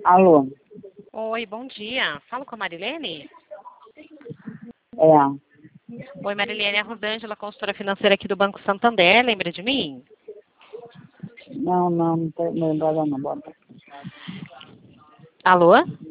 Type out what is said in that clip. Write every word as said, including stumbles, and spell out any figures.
Alô? Oi, bom dia. Falo com a Marilene? É. Oi, Marilene, é a Rosângela, consultora financeira aqui do Banco Santander. Lembra de mim? Não, não, não tô lembrada não, bota. Alô?